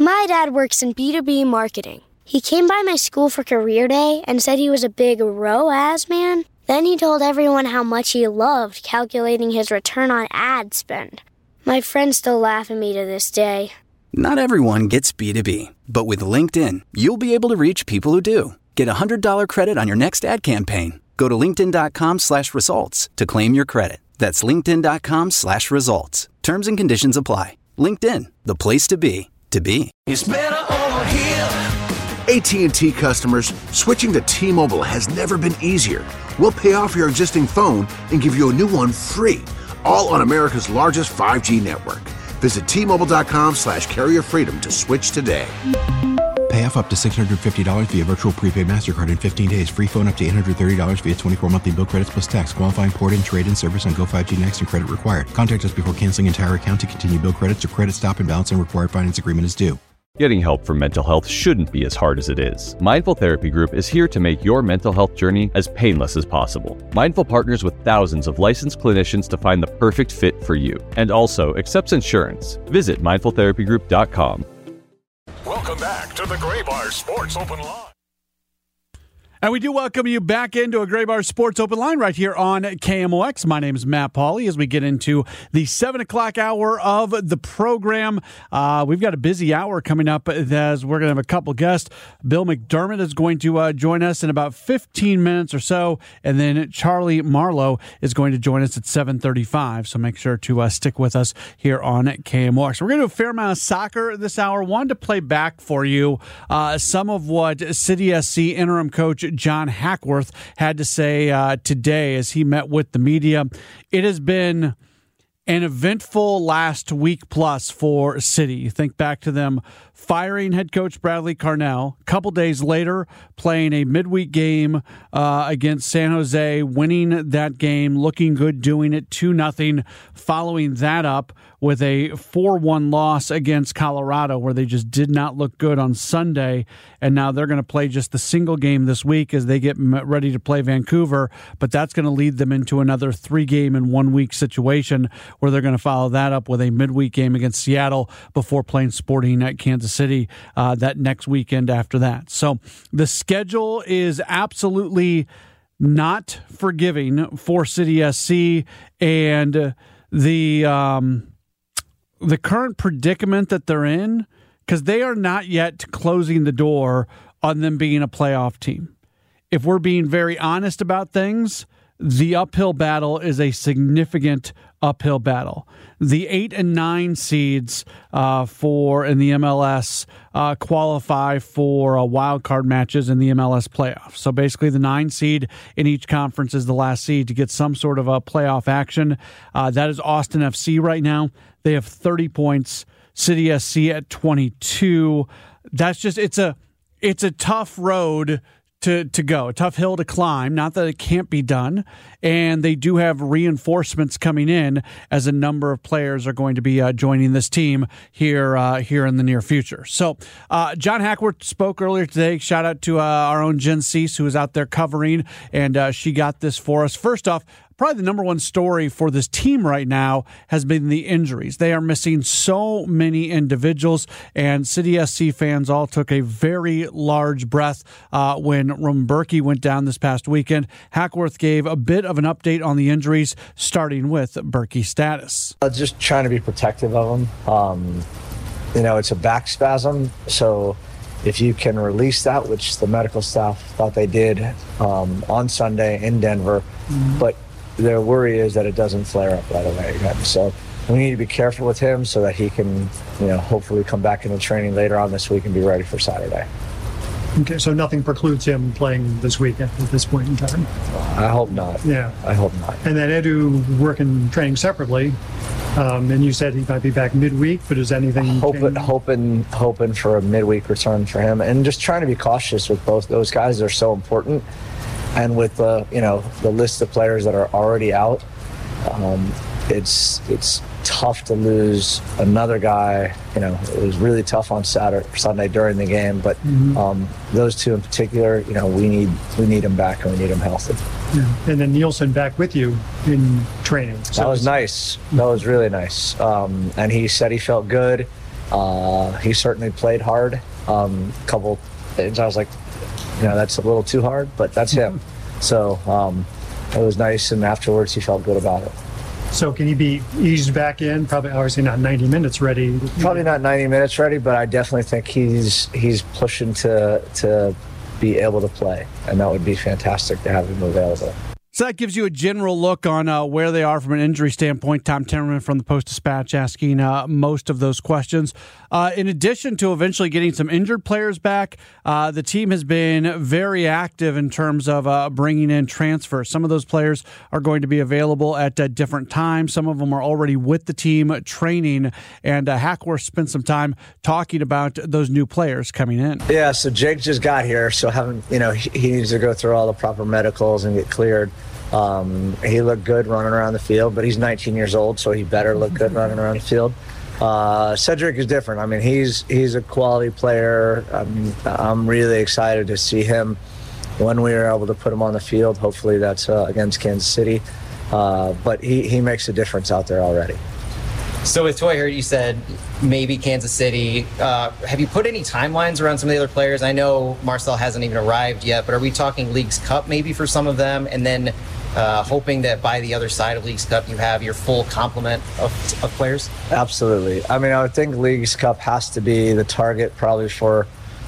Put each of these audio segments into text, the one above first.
My dad works in B2B marketing. He came by my school for career day and said he was a big ROAS man. Then he told everyone how much he loved calculating his return on ad spend. My friends still laugh at me to this day. Not everyone gets B2B, but with LinkedIn, you'll be able to reach people who do. Get a $100 credit on your next ad campaign. Go to linkedin.com/results to claim your credit. That's linkedin.com/results. Terms and conditions apply. LinkedIn, the place to be, to be. It's better over here. AT&T customers, switching to T-Mobile has never been easier. We'll pay off your existing phone and give you a new one free, all on America's largest 5G network. Visit T-Mobile.com/carrier freedom to switch today. Pay off up to $650 via virtual prepaid MasterCard in 15 days. Free phone up to $830 via 24 monthly bill credits plus tax. Qualifying port-in, trade-in service on Go 5G Next and credit required. Contact us before canceling entire account to continue bill credits or credit stop and balance and required finance agreement is due. Getting help for mental health shouldn't be as hard as it is. Mindful Therapy Group is here to make your mental health journey as painless as possible. Mindful partners with thousands of licensed clinicians to find the perfect fit for you, and also accepts insurance. Visit mindfultherapygroup.com. Welcome back to the Graybar Sports Open Line. And we do welcome you back into a Graybar Sports Open Line right here on KMOX. My name is Matt Pauley as we get into the 7 o'clock hour of the program. We've got a busy hour coming up as we're going to have a couple guests. Bill McDermott is going to join us in about 15 minutes or so, and then Charlie Marlowe is going to join us at 7:35. So make sure to stick with us here on KMOX. We're going to do a fair amount of soccer this hour. Wanted to play back for you some of what City SC interim coach John Hackworth had to say today as he met with the media. It has been an eventful last week plus for City. You think back to them firing head coach Bradley Carnell. A couple days later, playing a midweek game against San Jose, winning that game, looking good, doing it 2-0, following that up with a 4-1 loss against Colorado, where they just did not look good on Sunday. And now they're going to play just the single game this week as they get ready to play Vancouver. But that's going to lead them into another 3-game in 1 week situation where they're going to follow that up with a midweek game against Seattle before playing Sporting at Kansas City that next weekend after that. So the schedule is absolutely not forgiving for City SC, and the current predicament that they're in, because they are not yet closing the door on them being a playoff team. If we're being very honest about things, the uphill battle is a significant uphill battle. The 8 and 9 seeds in the MLS qualify for wild card matches in the MLS playoffs. So basically the 9 seed in each conference is the last seed to get some sort of a playoff action. That is Austin FC right now. They have 30 points. City SC at 22. That's just it's a tough road to go, a tough hill to climb. Not that it can't be done. And they do have reinforcements coming in as a number of players are going to be joining this team here in the near future. So John Hackworth spoke earlier today. Shout out to our own Jen Cease, who is out there covering, and she got this for us. First off, probably the number one story for this team right now has been the injuries. They are missing so many individuals, and City SC fans all took a very large breath when Rumberke went down this past weekend. Hackworth gave a bit of an update on the injuries, starting with Berkey's status. Just trying to be protective of him. It's a back spasm, so if you can release that, which the medical staff thought they did on Sunday in Denver, but their worry is that it doesn't flare up right away again. So we need to be careful with him so that he can, hopefully come back into training later on this week and be ready for Saturday. Okay, so nothing precludes him playing this weekend at this point in time? I hope not. Yeah. I hope not. And then Edu working training separately, and you said he might be back midweek, but is anything hoping for a midweek return for him, and just trying to be cautious with both those guys. They're so important. And with the list of players that are already out, it's tough to lose another guy. It was really tough on Sunday during the game, but those two in particular, we need them back and we need them healthy. Yeah. And then Nielsen back with you in training. So that was nice. That was really nice. And he said he felt good. He certainly played hard. Couple things I was like, that's a little too hard, but that's him. So it was nice, and afterwards he felt good about it. So can he be eased back in? Probably, obviously not 90 minutes ready. Probably not 90 minutes ready, but I definitely think he's pushing to be able to play, and that would be fantastic to have him available. So that gives you a general look on where they are from an injury standpoint. Tom Timmerman from the Post-Dispatch asking most of those questions. In addition to eventually getting some injured players back, the team has been very active in terms of bringing in transfers. Some of those players are going to be available at different times. Some of them are already with the team training, and Hackworth spent some time talking about those new players coming in. Yeah, so Jake just got here, so he needs to go through all the proper medicals and get cleared. He looked good running around the field, but he's 19 years old, so he better look good running around the field. Cedric is different. I mean, he's a quality player. I'm really excited to see him when we are able to put him on the field. Hopefully that's against Kansas City. But he makes a difference out there already. So with Toye Hurt, you said maybe Kansas City. Have you put any timelines around some of the other players? I know Marcel hasn't even arrived yet, but are we talking Leagues Cup maybe for some of them? And then hoping that by the other side of Leagues Cup, you have your full complement of players? Absolutely. I mean, I would think Leagues Cup has to be the target probably for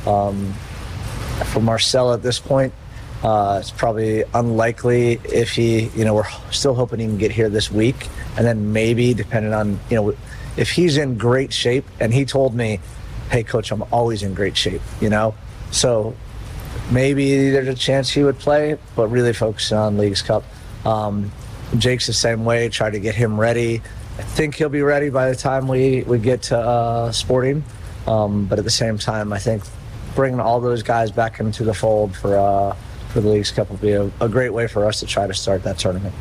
Marcel at this point. It's probably unlikely if we're still hoping he can get here this week. And then maybe depending on, if he's in great shape, and he told me, hey, coach, I'm always in great shape, So maybe there's a chance he would play, but really focusing on Leagues Cup. Jake's the same way, try to get him ready. I think he'll be ready by the time we get to Sporting. But at the same time, I think bringing all those guys back into the fold for the Leagues Cup will be a great way for us to try to start that tournament.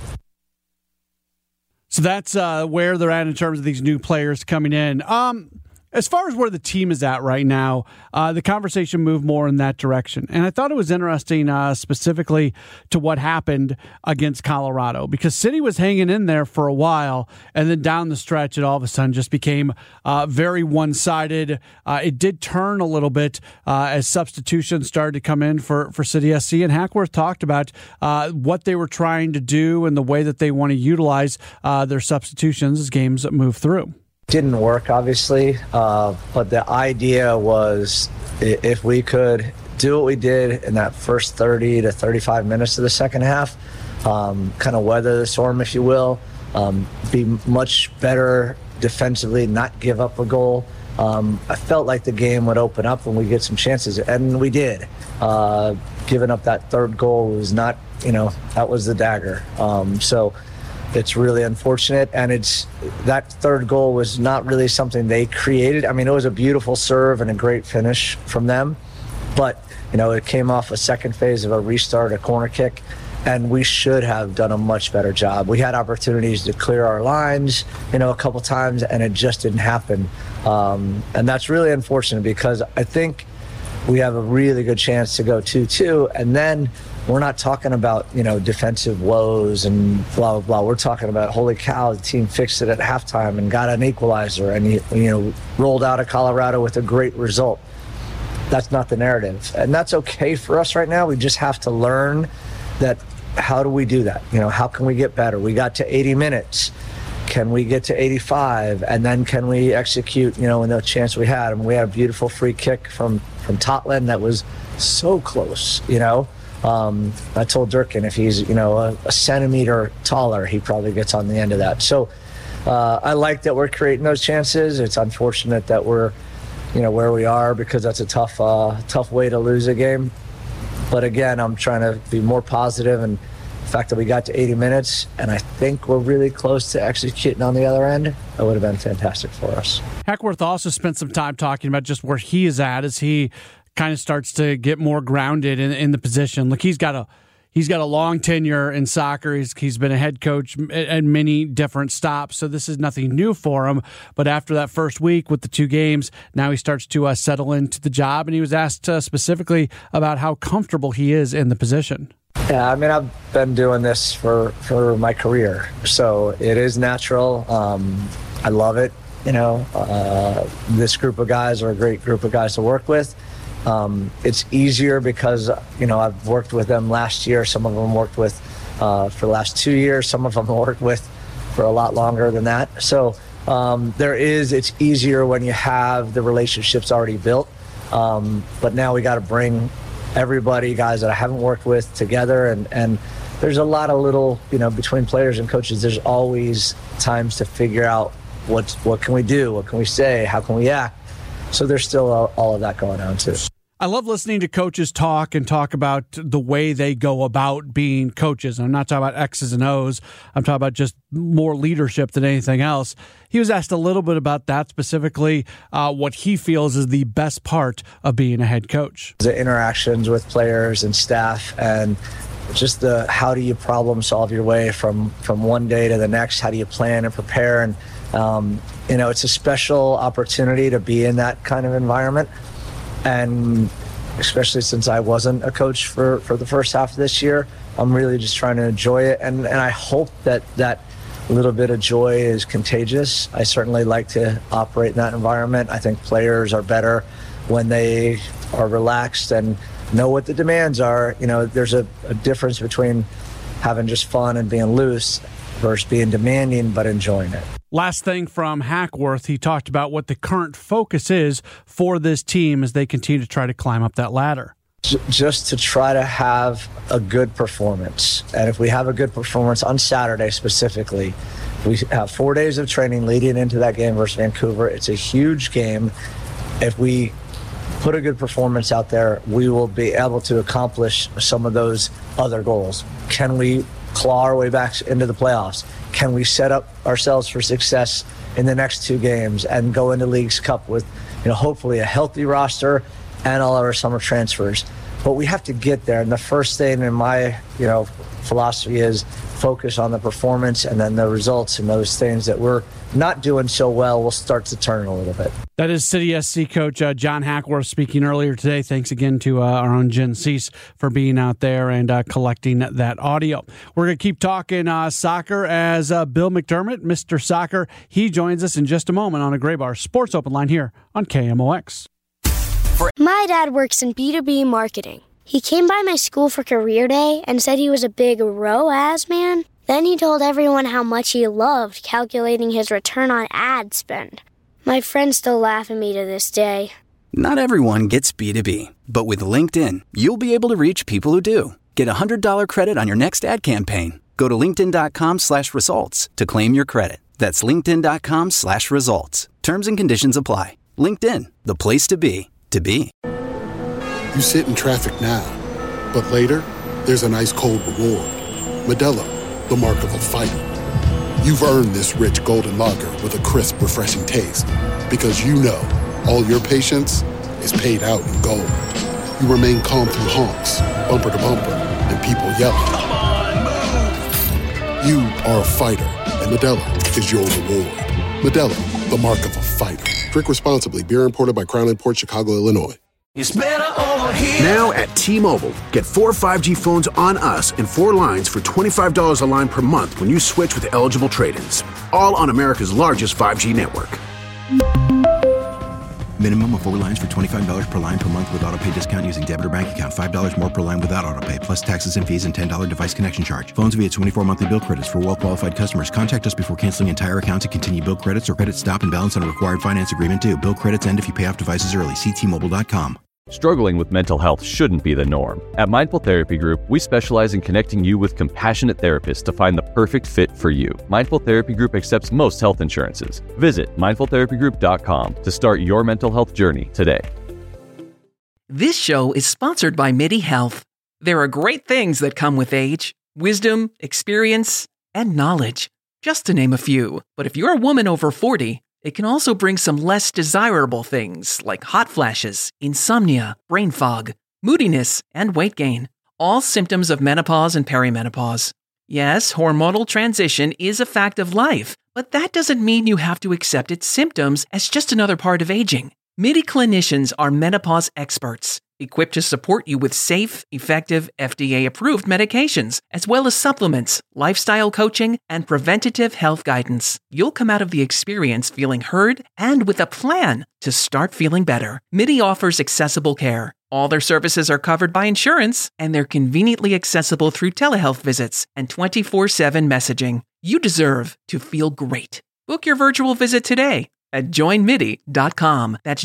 So that's where they're at in terms of these new players coming in. As far as where the team is at right now, the conversation moved more in that direction. And I thought it was interesting specifically to what happened against Colorado, because City was hanging in there for a while, and then down the stretch it all of a sudden just became very one-sided. It did turn a little bit as substitutions started to come in for City SC, and Hackworth talked about what they were trying to do and the way that they want to utilize their substitutions as games move through. Didn't work, obviously, but the idea was if we could do what we did in that first 30 to 35 minutes of the second half, kind of weather the storm, if you will, be much better defensively, not give up a goal. I felt like the game would open up when we get some chances, and we did. Giving up that third goal was not, that was the dagger. So it's really unfortunate, and that third goal was not really something they created. I mean, it was a beautiful serve and a great finish from them, but it came off a second phase of a restart, a corner kick, and we should have done a much better job. We had opportunities to clear our lines, a couple times, and it just didn't happen. And that's really unfortunate, because I think we have a really good chance to go 2-2, and then we're not talking about, defensive woes and blah, blah, blah. We're talking about, holy cow, the team fixed it at halftime and got an equalizer and, rolled out of Colorado with a great result. That's not the narrative. And that's okay for us right now. We just have to learn that. How do we do that? How can we get better? We got to 80 minutes. Can we get to 85? And then can we execute, in the chance we had? And we had a beautiful free kick from Totland that was so close, I told Durkin if he's, a centimeter taller, he probably gets on the end of that. So I like that we're creating those chances. It's unfortunate that we're, where we are, because that's a tough way to lose a game. But again, I'm trying to be more positive, and the fact that we got to 80 minutes and I think we're really close to executing on the other end, that would have been fantastic for us. Hackworth also spent some time talking about just where he is at as he kind of starts to get more grounded in the position. Look, he's got a long tenure in soccer. He's been a head coach at many different stops, so this is nothing new for him. But after that first week with the 2 games, now he starts to settle into the job, and he was asked specifically about how comfortable he is in the position. Yeah, I mean, I've been doing this for my career, so it is natural. I love it. This group of guys are a great group of guys to work with. It's easier because, I've worked with them last year. Some of them worked with for the last 2 years. Some of them worked with for a lot longer than that. So it's easier when you have the relationships already built. But now we got to bring everybody, guys that I haven't worked with, together. And there's a lot of little, between players and coaches, there's always times to figure out what can we do? What can we say? How can we act? So there's still all of that going on too. I love listening to coaches talk about the way they go about being coaches. I'm not talking about X's and O's. I'm talking about just more leadership than anything else. He was asked a little bit about that, specifically what he feels is the best part of being a head coach. The interactions with players and staff, and just how do you problem solve your way from one day to the next? How do you plan and prepare? And it's a special opportunity to be in that kind of environment. And especially since I wasn't a coach for the first half of this year, I'm really just trying to enjoy it. And I hope that little bit of joy is contagious. I certainly like to operate in that environment. I think players are better when they are relaxed and know what the demands are. There's a difference between having just fun and being loose versus being demanding but enjoying it. Last thing from Hackworth, he talked about what the current focus is for this team as they continue to try to climb up that ladder. Just to try to have a good performance. And if we have a good performance on Saturday specifically, we have 4 days of training leading into that game versus Vancouver. It's a huge game. If we put a good performance out there, we will be able to accomplish some of those other goals. Can we claw our way back into the playoffs? Can we set up ourselves for success in the next 2 games and go into Leagues Cup with, hopefully a healthy roster and all our summer transfers? But we have to get there. And the first thing in my, philosophy is focus on the performance, and then the results and those things that we're not doing so well will start to turn a little bit. That is City SC coach John Hackworth speaking earlier today. Thanks again to our own Jen Cease for being out there and collecting that audio. We're going to keep talking soccer as Bill McDermott, Mr. Soccer. He joins us in just a moment on a Graybar Sports Open Line here on KMOX. My dad works in B2B marketing. He came by my school for career day and said he was a big ROAS man. Then he told everyone how much he loved calculating his return on ad spend. My friends still laugh at me to this day. Not everyone gets B2B, but with LinkedIn, you'll be able to reach people who do. Get a $100 credit on your next ad campaign. Go to linkedin.com/results to claim your credit. That's linkedin.com/results. Terms and conditions apply. LinkedIn, the place to be, to be. You sit in traffic now, but later, there's an ice-cold reward. Modelo, the mark of a fighter. You've earned this rich golden lager with a crisp, refreshing taste. Because all your patience is paid out in gold. You remain calm through honks, bumper to bumper, and people yelling. Come on, move! You are a fighter, and Modelo is your reward. Modelo, the mark of a fighter. Drink responsibly. Beer imported by Crown Imports, Chicago, Illinois. It's better over here. Now at T-Mobile, get 4 5G phones on us and 4 lines for $25 a line per month when you switch with eligible trade-ins. All on America's largest 5G network. Minimum of 4 lines for $25 per line per month with autopay discount using debit or bank account. $5 more per line without autopay, plus taxes and fees and $10 device connection charge. Phones via 24 monthly bill credits for well-qualified customers. Contact us before canceling entire account to continue bill credits or credit stop and balance on a required finance agreement due. Bill credits end if you pay off devices early. See T-Mobile.com. Struggling with mental health shouldn't be the norm. At Mindful Therapy Group, we specialize in connecting you with compassionate therapists to find the perfect fit for you. Mindful Therapy Group accepts most health insurances. Visit mindfultherapygroup.com to start your mental health journey today. This show is sponsored by MIDI Health. There are great things that come with age: wisdom, experience, and knowledge, just to name a few. But if you're a woman over 40, it can also bring some less desirable things like hot flashes, insomnia, brain fog, moodiness, and weight gain. All symptoms of menopause and perimenopause. Yes, hormonal transition is a fact of life, but that doesn't mean you have to accept its symptoms as just another part of aging. MIDI clinicians are menopause experts. equipped to support you with safe, effective, FDA-approved medications, as well as supplements, lifestyle coaching, and preventative health guidance. You'll come out of the experience feeling heard and with a plan to start feeling better. MIDI offers accessible care. All their services are covered by insurance, and they're conveniently accessible through telehealth visits and 24/7 messaging. You deserve to feel great. Book your virtual visit today at joinmidi.com. That's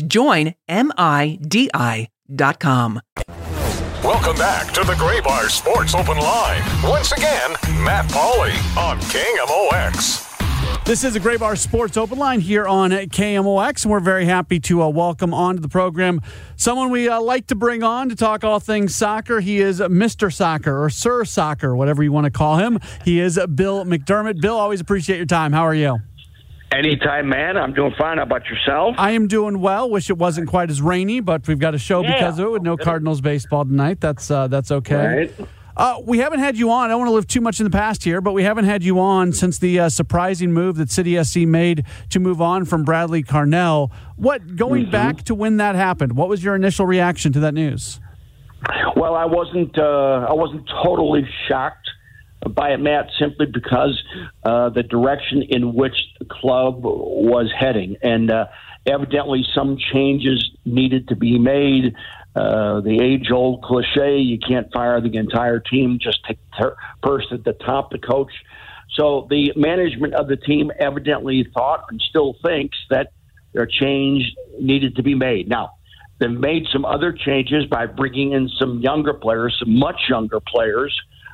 joinmidi.com. Welcome back to the Gray Bar Sports Open Line. Once again, Matt Pauley on KMOX. This is a Gray Bar Sports Open Line here on KMOX, and we're very happy to welcome onto the program someone we like to bring on to talk all things soccer. He is Mr. Soccer, or Sir Soccer, whatever you want to call him. He is Bill McDermott. Bill, always appreciate your time. How are you? Anytime, man. I'm doing fine. How about yourself? I am doing well. Wish it wasn't quite as rainy, but we've got a show because of it with no Cardinals baseball tonight. That's okay. Right. We haven't had you on. I don't want to live too much in the past here, but we haven't had you on since the surprising move that City SC made to move on from Bradley Carnell. Going back to when that happened, what was your initial reaction to that news? Well, I wasn't totally shocked by it, Matt, simply because the direction in which the club was heading, and evidently some changes needed to be made. The age-old cliche, you can't fire the entire team, just take the person at the top, the coach. So the management of the team evidently thought and still thinks that their change needed to be made. Now, they've made some other changes by bringing in some younger players, some much younger players,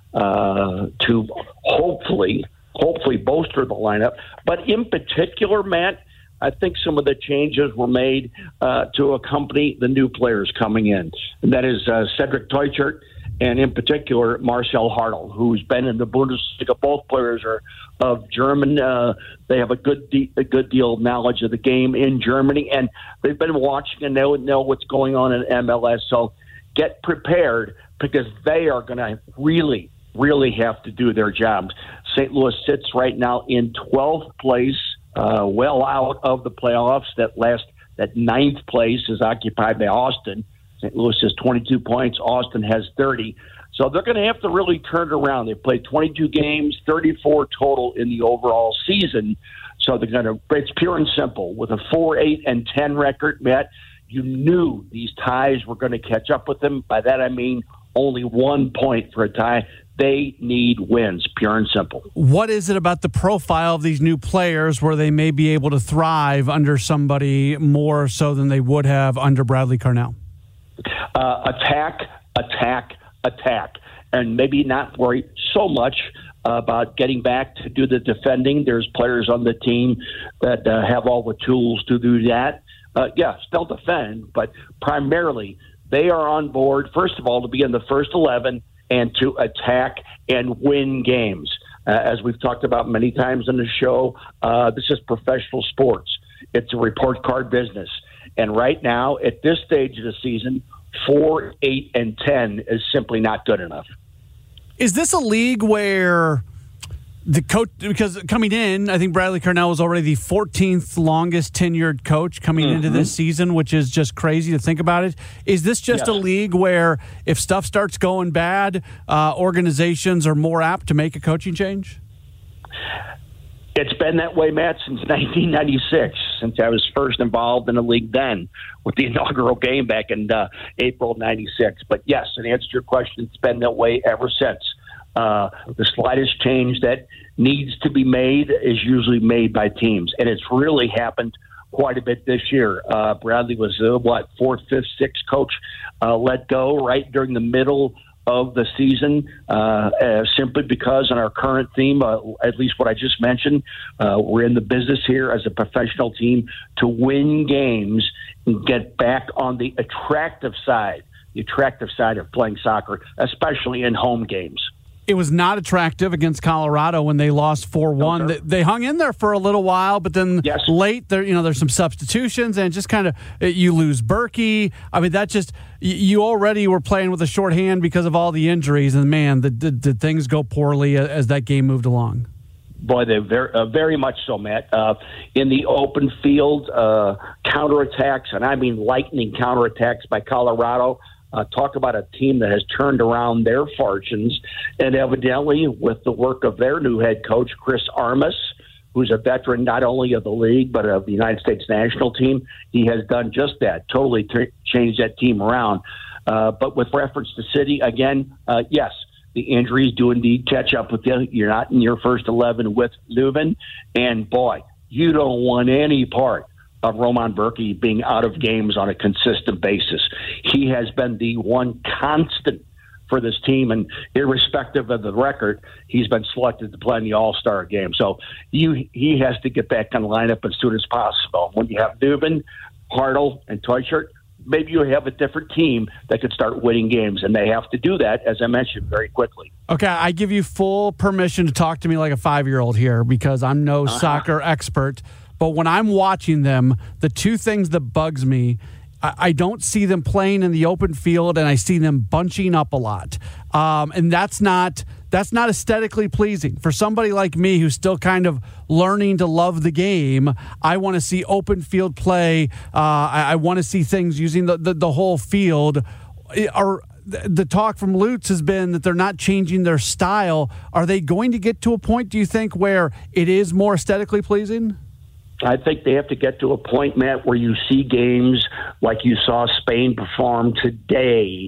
to hopefully bolster the lineup. But in particular, Matt, I think some of the changes were made to accompany the new players coming in. And that is Cedric Teuchert and, in particular, Marcel Hartl, who's been in the Bundesliga. Both players are of German. They have a good deal of knowledge of the game in Germany, and they've been watching and know what's going on in MLS. So get prepared, because they are going to really have to do their jobs. St. Louis sits right now in 12th place. Well out of the playoffs. That ninth place is occupied by Austin. St. Louis has 22 points. Austin has 30. So they're going to have to really turn it around. They've played 22 games, 34 total in the overall season. So they're going to. It's pure and simple. With a 4-8-10 record, Matt, you knew these ties were going to catch up with them. By that I mean only 1 point for a tie. They need wins, pure and simple. What is it about the profile of these new players where they may be able to thrive under somebody more so than they would have under Bradley Carnell? Attack. And maybe not worry so much about getting back to do the defending. There's players on the team that have all the tools to do that. Still defend, but primarily they are on board, first of all, to be in the first 11 and to attack and win games. As we've talked about many times on the show, this is professional sports. It's a report card business. And right now, at this stage of the season, 4-8-10 is simply not good enough. Is this a league where the coach, because coming in, I think Bradley Carnell was already the 14th longest tenured coach coming into this season, which is just crazy to think about it. Is this just a league where if stuff starts going bad, organizations are more apt to make a coaching change? It's been that way, Matt, since 1996, since I was first involved in the league then with the inaugural game back in April of 96. But yes, in answer to your question, it's been that way ever since. The slightest change that needs to be made is usually made by teams, and it's really happened quite a bit this year. Bradley was, fourth, fifth, sixth coach let go right during the middle of the season, simply because on our current theme, at least what I just mentioned, we're in the business here as a professional team to win games and get back on the attractive side of playing soccer, especially in home games. It was not attractive against Colorado when they lost 4-1. Okay. They hung in there for a little while, but then late, there's some substitutions, and just kind of you lose Berkey. I mean, that just you already were playing with a short hand because of all the injuries, and man, did things go poorly as that game moved along? Boy, they very much so, Matt. In the open field, counterattacks, and I mean lightning counterattacks by Colorado. Talk about a team that has turned around their fortunes, and evidently with the work of their new head coach, Chris Armas, who's a veteran not only of the league but of the United States national team, he has done just that, totally changed that team around. But with reference to City, again, yes, the injuries do indeed catch up with you. You're not in your first 11 with Leuven, and boy, you don't want any part of Roman Bürki being out of games on a consistent basis. He has been the one constant for this team, and irrespective of the record, he's been selected to play in the All-Star game. So he has to get back on the lineup as soon as possible. When you have Leuven, Hartl, and Teuchert, maybe you have a different team that could start winning games, and they have to do that, as I mentioned, very quickly. Okay, I give you full permission to talk to me like a 5-year-old here because I'm no soccer expert. But when I'm watching them, the two things that bugs me, I don't see them playing in the open field, and I see them bunching up a lot. And that's not aesthetically pleasing. For somebody like me who's still kind of learning to love the game, I want to see open field play. I want to see things using the whole field. The talk from Lutz has been that they're not changing their style. Are they going to get to a point, do you think, where it is more aesthetically pleasing? I think they have to get to a point, Matt, where you see games like you saw Spain perform today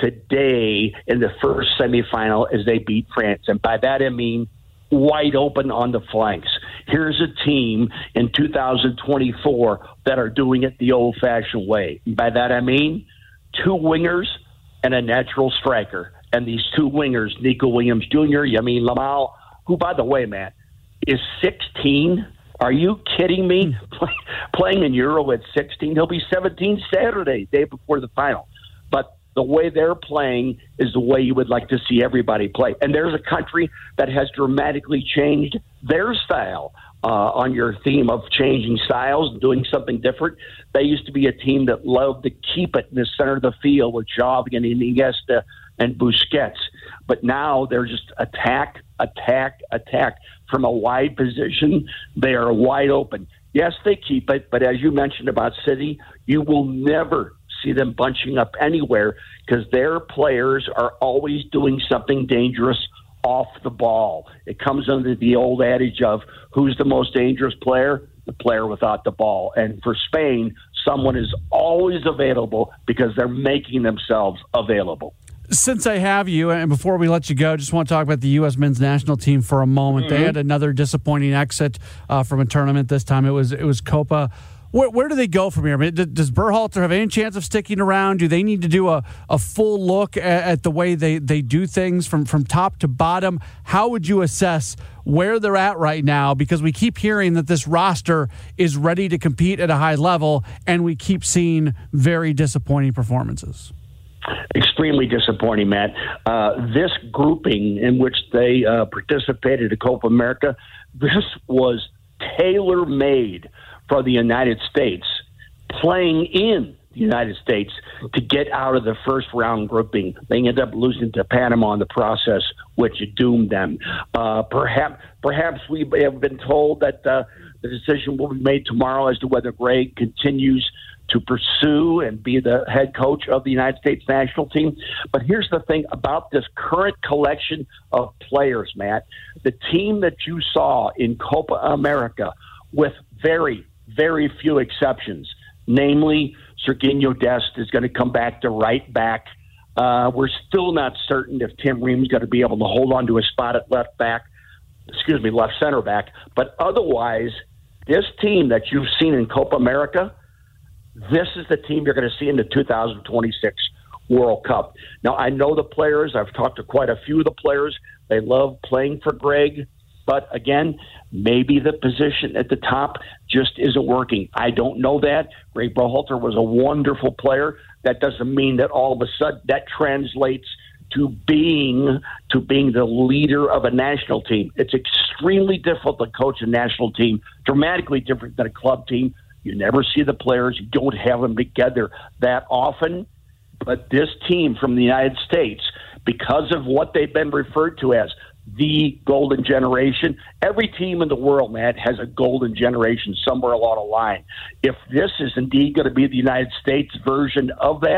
in the first semifinal as they beat France. And by that I mean wide open on the flanks. Here's a team in 2024 that are doing it the old-fashioned way. And by that I mean 2 wingers and a natural striker. And these 2 wingers, Nico Williams Jr., Lamine Yamal, who, by the way, Matt, is 16. Are you kidding me? Playing in Euro at 16. He'll be 17 Saturday, day before the final. But the way they're playing is the way you would like to see everybody play. And there's a country that has dramatically changed their style. On your theme of changing styles and doing something different, they used to be a team that loved to keep it in the center of the field with Xavi and Iniesta and Busquets. But now they're just attack. From a wide position, they are wide open. Yes, they keep it, but as you mentioned about City, you will never see them bunching up anywhere because their players are always doing something dangerous off the ball. It comes under the old adage of who's the most dangerous player? The player without the ball. And for Spain, someone is always available because they're making themselves available. Since I have you, and before we let you go, just want to talk about the U.S. men's national team for a moment. Mm-hmm. They had another disappointing exit from a tournament. This time it was Copa. Where do they go from here? I mean, does Berhalter have any chance of sticking around? Do they need to do a full look at the way they do things from top to bottom? How would you assess where they're at right now? Because we keep hearing that this roster is ready to compete at a high level, and we keep seeing very disappointing performances. Extremely disappointing, Matt. This grouping in which they participated in Copa America, this was tailor-made for the United States, playing in the United States to get out of the first round grouping. They ended up losing to Panama in the process, which doomed them. Perhaps we have been told that the decision will be made tomorrow as to whether Greg continues to pursue and be the head coach of the United States national team. But here's the thing about this current collection of players, Matt. The team that you saw in Copa America, with very, very few exceptions, namely Serginho Dest is going to come back to right back. We're still not certain if Tim Ream's going to be able to hold on to a spot at left center back. But otherwise, this team that you've seen in Copa America, this is the team you're going to see in the 2026 World Cup. Now, I know the players. I've talked to quite a few of the players. They love playing for Greg. But again, maybe the position at the top just isn't working. I don't know that. Greg Berhalter was a wonderful player. That doesn't mean that all of a sudden that translates to being the leader of a national team. It's extremely difficult to coach a national team, dramatically different than a club team. You never see the players. You don't have them together that often. But this team from the United States, because of what they've been referred to as the golden generation, every team in the world, Matt, has a golden generation somewhere along the line. If this is indeed going to be the United States version of that,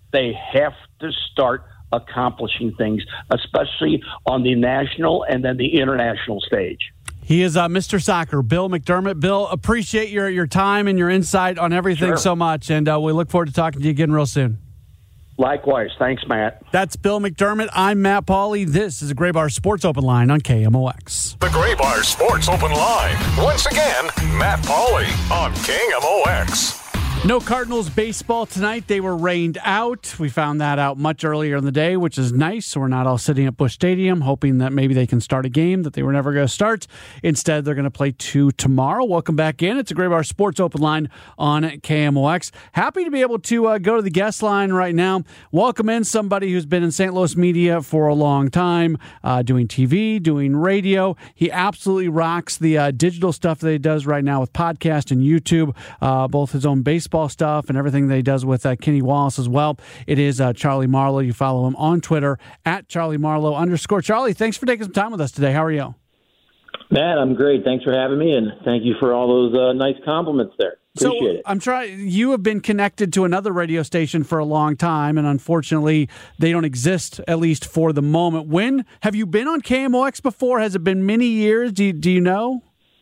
they have to start accomplishing things, especially on the national and then the international stage. He is Mr. Soccer, Bill McDermott. Bill, appreciate your time and your insight on everything so much, and we look forward to talking to you again real soon. Likewise. Thanks, Matt. That's Bill McDermott. I'm Matt Pauley. This is a Gray Bar Sports Open Line on KMOX. The Gray Bar Sports Open Line. Once again, Matt Pauley on KMOX. No Cardinals baseball tonight. They were rained out. We found that out much earlier in the day, which is nice. So we're not all sitting at Busch Stadium hoping that maybe they can start a game that they were never going to start. Instead, they're going to play 2 tomorrow. Welcome back in. It's a Gray Bar Sports Open Line on KMOX. Happy to be able to go to the guest line right now. Welcome in somebody who's been in St. Louis media for a long time, doing TV, doing radio. He absolutely rocks the digital stuff that he does right now with podcast and YouTube, both his own baseball stuff and everything that he does with Kenny Wallace as well. It is Charlie Marlowe. You follow him on Twitter at @CharlieMarlowe_. Charlie, thanks for taking some time with us today. How are you? Matt, I'm great. Thanks for having me, and thank you for all those nice compliments there. Appreciate it. I'm trying. You have been connected to another radio station for a long time, and unfortunately, they don't exist, at least for the moment. When have you been on KMOX before? Has it been many years? Do you know?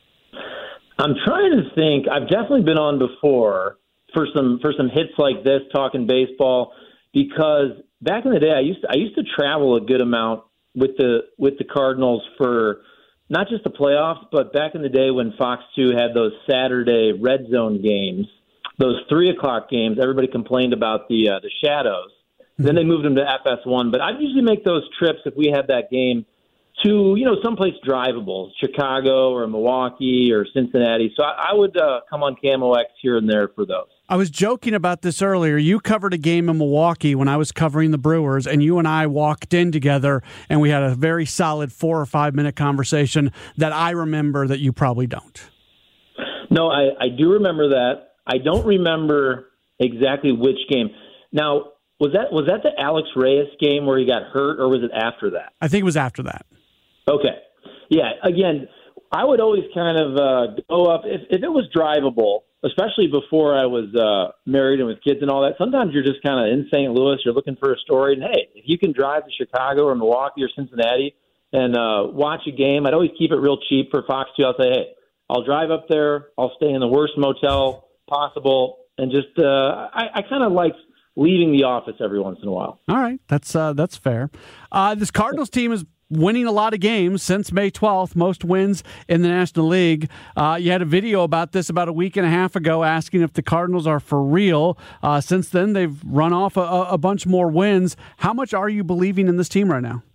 I'm trying to think. I've definitely been on before for some hits like this, talking baseball, because back in the day, I used to travel a good amount with the Cardinals for not just the playoffs, but back in the day when Fox 2 had those Saturday red zone games, those 3:00 games. Everybody complained about the shadows. Then they moved them to FS1. But I'd usually make those trips if we had that game to, someplace drivable, Chicago or Milwaukee or Cincinnati. So I would come on KMOX here and there for those. I was joking about this earlier. You covered a game in Milwaukee when I was covering the Brewers, and you and I walked in together, and we had a very solid 4 or 5 minute conversation that I remember that you probably don't. No, I do remember that. I don't remember exactly which game. Now, was that the Alex Reyes game where he got hurt, or was it after that? I think it was after that. Okay. Yeah, again, I would always kind of go up, if it was drivable, especially before I was married and with kids and all that. Sometimes you're just kind of in St. Louis, you're looking for a story, and hey, if you can drive to Chicago or Milwaukee or Cincinnati and watch a game, I'd always keep it real cheap for Fox 2. I'll say, hey, I'll drive up there, I'll stay in the worst motel possible, and just I kind of like leaving the office every once in a while. All right, that's fair. This Cardinals team is winning a lot of games since May 12th, most wins in the National League. You had a video about this about a week and a half ago asking if the Cardinals are for real. Since then, they've run off a bunch more wins. How much are you believing in this team right now?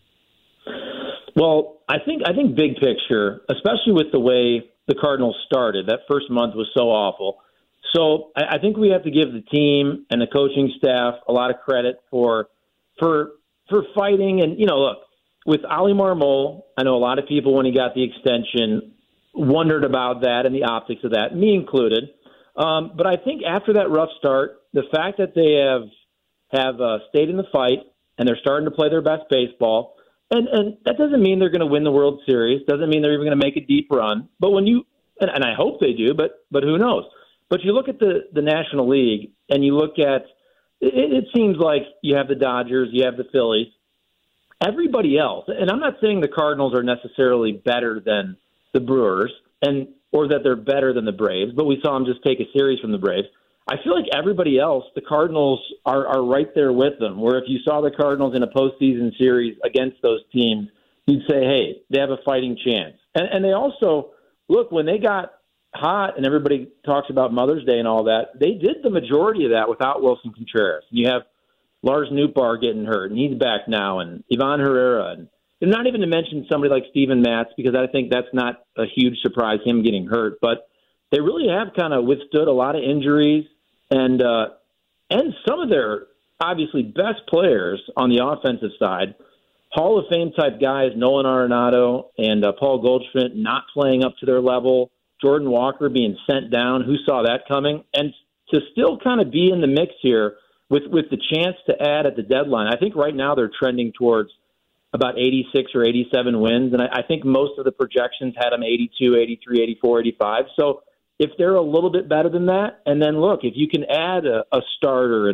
Well, I think big picture, especially with the way the Cardinals started, that first month was so awful. So I think we have to give the team and the coaching staff a lot of credit for fighting. And, look, with Oli Marmol, I know a lot of people, when he got the extension, wondered about that and the optics of that, me included. But I think after that rough start, the fact that they have stayed in the fight and they're starting to play their best baseball, and that doesn't mean they're going to win the World Series, doesn't mean they're even going to make a deep run. But when you, and I hope they do, but who knows? But you look at the National League and you look at, it seems like you have the Dodgers, you have the Phillies, everybody else, and I'm not saying the Cardinals are necessarily better than the Brewers or that they're better than the Braves, but we saw them just take a series from the Braves. I feel like everybody else, the Cardinals are right there with them, where if you saw the Cardinals in a postseason series against those teams, you'd say, hey, they have a fighting chance. And they also, look, when they got hot and everybody talks about Mother's Day and all that, they did the majority of that without Wilson Contreras. You have Lars Nootbaar getting hurt, and he's back now, and Ivan Herrera, and not even to mention somebody like Steven Matz, because I think that's not a huge surprise, him getting hurt. But they really have kind of withstood a lot of injuries, and some of their obviously best players on the offensive side, Hall of Fame type guys, Nolan Arenado and Paul Goldschmidt, not playing up to their level, Jordan Walker being sent down. Who saw that coming? And to still kind of be in the mix here, with the chance to add at the deadline. I think right now they're trending towards about 86 or 87 wins, and I think most of the projections had them 82, 83, 84, 85. So if they're a little bit better than that, and then look, if you can add a starter and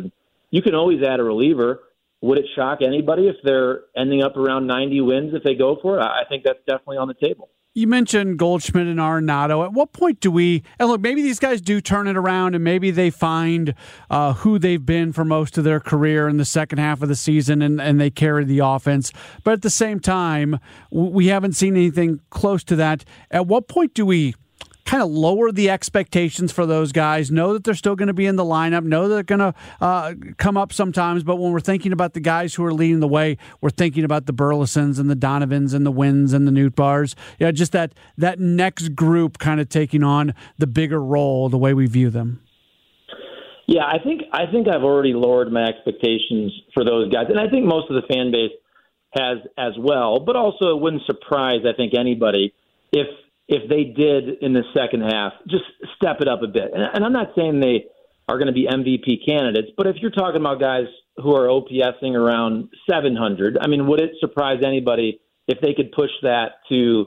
you can always add a reliever. Would it shock anybody if they're ending up around 90 wins if they go for it? I think that's definitely on the table. You mentioned Goldschmidt and Arenado. At what point do we, and look, maybe these guys do turn it around and maybe they find who they've been for most of their career in the second half of the season and they carry the offense. But at the same time, we haven't seen anything close to that. At what point do we kind of lower the expectations for those guys, know that they're still going to be in the lineup, know they're going to come up sometimes, but when we're thinking about the guys who are leading the way, we're thinking about the Burlesons and the Donovans and the Wins and the Nootbars. Yeah, just that next group kind of taking on the bigger role, the way we view them. Yeah, I think I've already lowered my expectations for those guys, and I think most of the fan base has as well, but also it wouldn't surprise, I think, anybody if they did in the second half, just step it up a bit. And I'm not saying they are going to be MVP candidates, but if you're talking about guys who are OPSing around 700, I mean, would it surprise anybody if they could push that to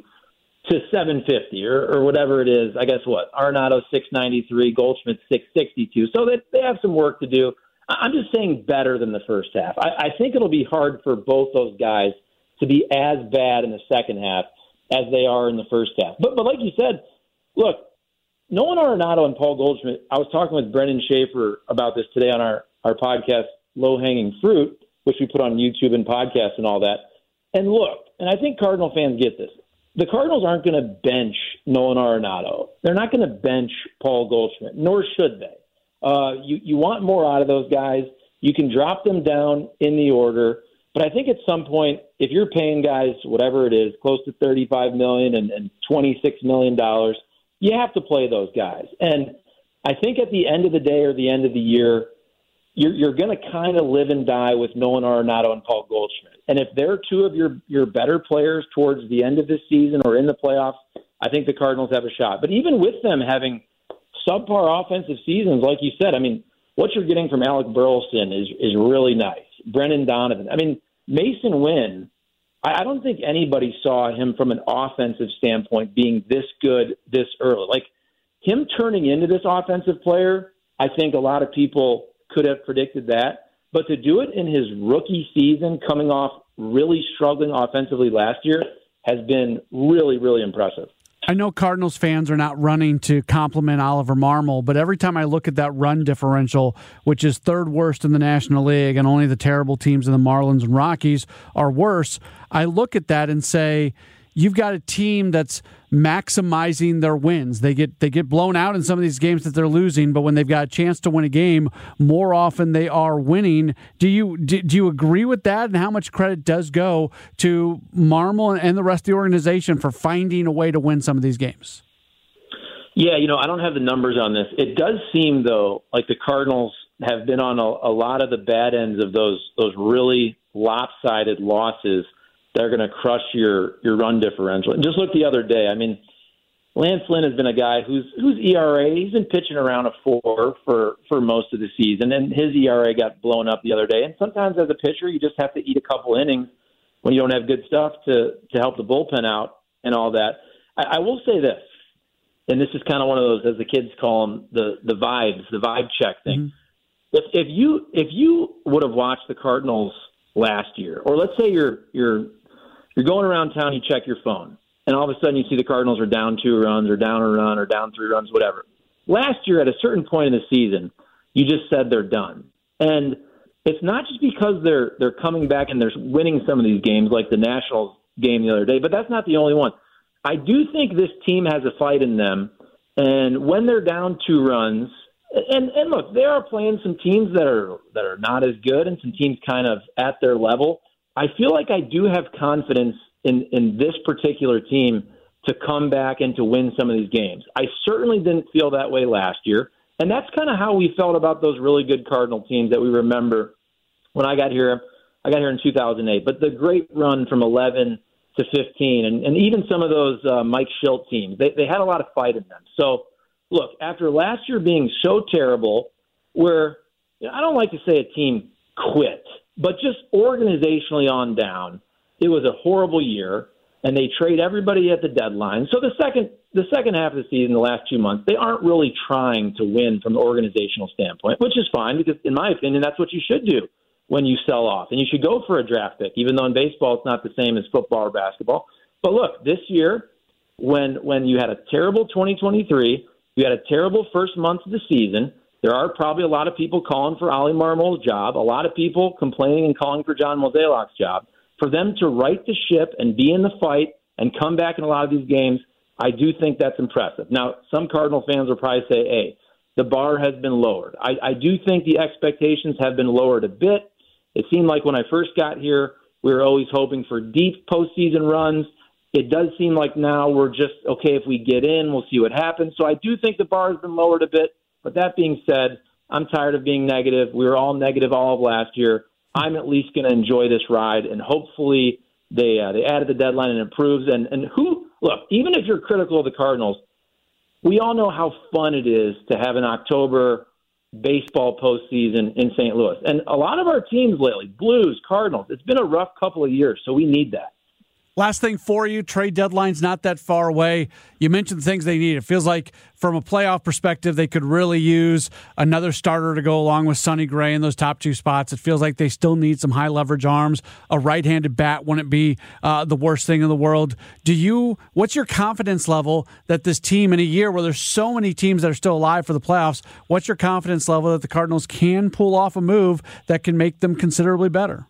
750 or whatever it is? I guess what? Arenado 693, Goldschmidt 662. So they have some work to do. I'm just saying better than the first half. I think it'll be hard for both those guys to be as bad in the second half as they are in the first half. But like you said, look, Nolan Arenado and Paul Goldschmidt, I was talking with Brendan Schaefer about this today on our podcast, Low Hanging Fruit, which we put on YouTube and podcasts and all that. And look, and I think Cardinal fans get this, the Cardinals aren't going to bench Nolan Arenado. They're not going to bench Paul Goldschmidt, nor should they. You want more out of those guys. You can drop them down in the order. But I think at some point, if you're paying guys whatever it is, close to $35 million and $26 million, you have to play those guys. And I think at the end of the day or the end of the year, you're going to kind of live and die with Nolan Arenado and Paul Goldschmidt. And if they're two of your better players towards the end of this season or in the playoffs, I think the Cardinals have a shot. But even with them having subpar offensive seasons, like you said, I mean, what you're getting from Alec Burleson is really nice. Brendan Donovan. I mean, Mason Wynn, I don't think anybody saw him from an offensive standpoint being this good this early. Like, him turning into this offensive player, I think a lot of people could have predicted that. But to do it in his rookie season, coming off really struggling offensively last year, has been really, really impressive. I know Cardinals fans are not running to compliment Oliver Marmol, but every time I look at that run differential, which is third worst in the National League, and only the terrible teams in the Marlins and Rockies are worse, I look at that and say, you've got a team that's maximizing their wins. They get blown out in some of these games that they're losing, but when they've got a chance to win a game, more often they are winning. Do you agree with that? And how much credit does go to Marmol and the rest of the organization for finding a way to win some of these games? Yeah, I don't have the numbers on this. It does seem, though, like the Cardinals have been on a lot of the bad ends of those really lopsided losses that are going to crush your run differential. And just look the other day. I mean, Lance Lynn has been a guy whose ERA, he's been pitching around a 4 for most of the season, and his ERA got blown up the other day. And sometimes as a pitcher, you just have to eat a couple innings when you don't have good stuff to help the bullpen out and all that. I will say this, and this is kind of one of those, as the kids call them, the vibe check thing. Mm-hmm. If you would have watched the Cardinals last year, or let's say you're going around town, you check your phone, and all of a sudden you see the Cardinals are down 2 runs or down a run or down 3 runs, whatever. Last year, at a certain point in the season, you just said they're done. And it's not just because they're coming back and they're winning some of these games, like the Nationals game the other day, but that's not the only one. I do think this team has a fight in them, and when they're down 2 runs, and look, they are playing some teams that are not as good and some teams kind of at their level. I feel like I do have confidence in this particular team to come back and to win some of these games. I certainly didn't feel that way last year, and that's kind of how we felt about those really good Cardinal teams that we remember when I got here. I got here in 2008, but the great run from 11 to 15, and even some of those Mike Schilt teams, they had a lot of fight in them. So, look, after last year being so terrible, where I don't like to say a team quit, but just organizationally on down, it was a horrible year, and they trade everybody at the deadline. So the second the second half of the season, the last 2 months, they aren't really trying to win from an organizational standpoint, which is fine because, in my opinion, that's what you should do when you sell off. And you should go for a draft pick, even though in baseball it's not the same as football or basketball. But look, this year, when you had a terrible 2023, you had a terrible first month of the season, there are probably a lot of people calling for Ali Marmol's job, a lot of people complaining and calling for John Mozeliak's job. For them to right the ship and be in the fight and come back in a lot of these games, I do think that's impressive. Now, some Cardinal fans will probably say, hey, the bar has been lowered. I do think the expectations have been lowered a bit. It seemed like when I first got here, we were always hoping for deep postseason runs. It does seem like now we're just, okay, if we get in, we'll see what happens. So I do think the bar has been lowered a bit. But that being said, I'm tired of being negative. We were all negative all of last year. I'm at least going to enjoy this ride, and hopefully they added the deadline and improves. And look, even if you're critical of the Cardinals, we all know how fun it is to have an October baseball postseason in St. Louis. And a lot of our teams lately, Blues, Cardinals, it's been a rough couple of years, so we need that. Last thing for you, trade deadline's not that far away. You mentioned the things they need. It feels like from a playoff perspective, they could really use another starter to go along with Sonny Gray in those top two spots. It feels like they still need some high leverage arms. A right-handed bat wouldn't be the worst thing in the world. What's your confidence level that this team, in a year where there's so many teams that are still alive for the playoffs, what's your confidence level that the Cardinals can pull off a move that can make them considerably better?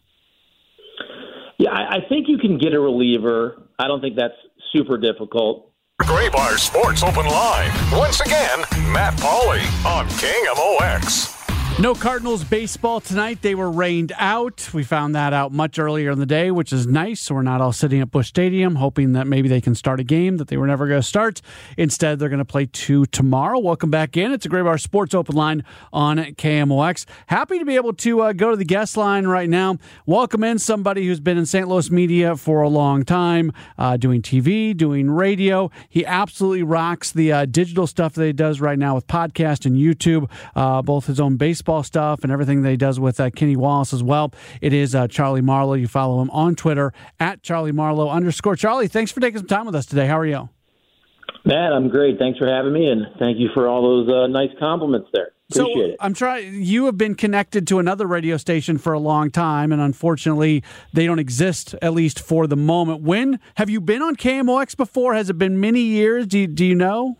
Yeah, I think you can get a reliever. I don't think that's super difficult. Graybar Sports Open Line. Once again, Matt Pauley on KMOX. No Cardinals baseball tonight. They were rained out. We found that out much earlier in the day, which is nice. So we're not all sitting at Busch Stadium hoping that maybe they can start a game that they were never going to start. Instead, they're going to play 2 tomorrow. Welcome back in. It's a Graybar Sports Open Line on KMOX. Happy to be able to go to the guest line right now. Welcome in somebody who's been in St. Louis media for a long time, doing TV, doing radio. He absolutely rocks the digital stuff that he does right now with podcast and YouTube, both his own baseball stuff and everything that he does with Kenny Wallace as well. It is Charlie Marlowe. You follow him on Twitter at @CharlieMarlowe_. Charlie, thanks for taking some time with us today. How are you? Matt, I'm great. Thanks for having me, and thank you for all those nice compliments there. Appreciate it. You have been connected to another radio station for a long time, and unfortunately, they don't exist, at least for the moment. When have you been on KMOX before? Has it been many years? Do you know?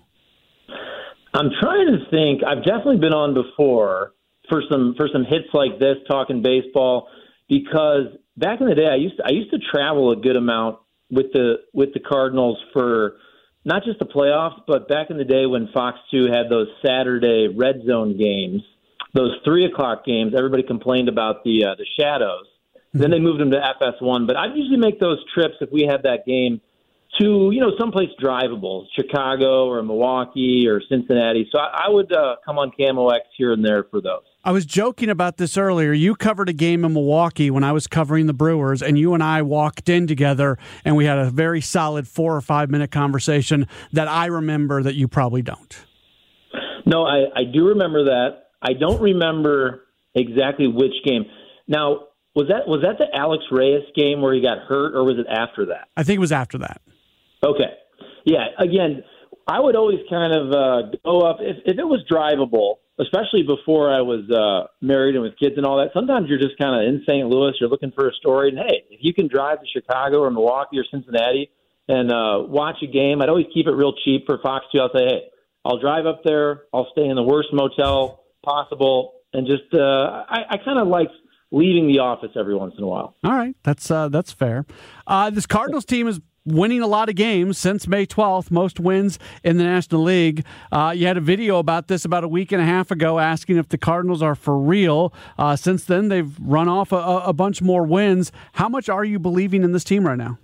I'm trying to think. I've definitely been on before for some hits like this, talking baseball, because back in the day, I used to travel a good amount with the Cardinals for not just the playoffs, but back in the day when Fox 2 had those Saturday red zone games, those 3:00 games. Everybody complained about the shadows. Then they moved them to FS1. But I'd usually make those trips if we had that game to, someplace drivable, Chicago or Milwaukee or Cincinnati. So I would come on KMOX here and there for those. I was joking about this earlier. You covered a game in Milwaukee when I was covering the Brewers, and you and I walked in together, and we had a very solid 4 or 5 minute conversation that I remember that you probably don't. No, I do remember that. I don't remember exactly which game. Now, was that the Alex Reyes game where he got hurt, or was it after that? I think it was after that. Okay. Yeah, again, I would always kind of go up, if it was drivable, especially before I was married and with kids and all that. Sometimes you're just kind of in St. Louis, you're looking for a story, and hey, if you can drive to Chicago or Milwaukee or Cincinnati and watch a game, I'd always keep it real cheap for Fox 2. I'll say, hey, I'll drive up there, I'll stay in the worst motel possible, and just I kind of like leaving the office every once in a while. All right, that's fair. This Cardinals team is winning a lot of games since May 12th, most wins in the National League. You had a video about this about a week and a half ago asking if the Cardinals are for real. Since then, they've run off a bunch more wins. How much are you believing in this team right now?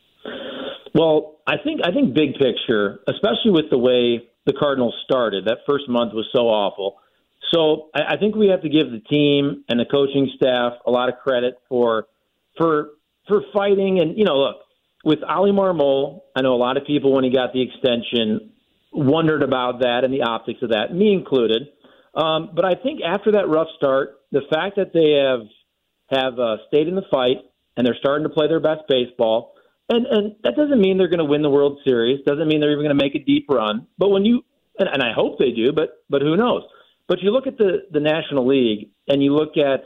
Well, I think big picture, especially with the way the Cardinals started, that first month was so awful. So I think we have to give the team and the coaching staff a lot of credit for fighting. And, look, with Ali Marmol, I know a lot of people, when he got the extension, wondered about that and the optics of that, me included. But I think after that rough start, the fact that they have stayed in the fight and they're starting to play their best baseball, And that doesn't mean they're going to win the World Series. Doesn't mean they're even going to make a deep run. But when you, and I hope they do, but who knows? But you look at the National League and you look at,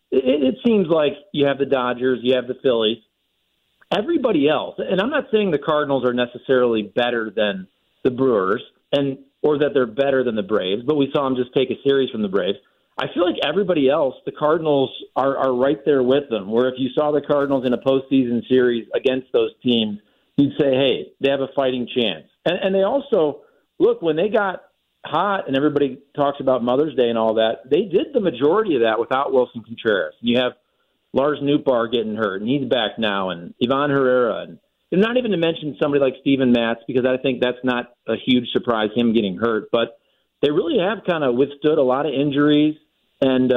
it seems like you have the Dodgers, you have the Phillies, everybody else. And I'm not saying the Cardinals are necessarily better than the Brewers or that they're better than the Braves, but we saw them just take a series from the Braves. I feel like everybody else, the Cardinals are right there with them, where if you saw the Cardinals in a postseason series against those teams, you'd say, hey, they have a fighting chance. And they also, look, when they got hot and everybody talks about Mother's Day and all that, they did the majority of that without Wilson Contreras. You have Lars Nootbaar getting hurt, and he's back now, and Ivan Herrera, and not even to mention somebody like Steven Matz, because I think that's not a huge surprise, him getting hurt. But they really have kind of withstood a lot of injuries, and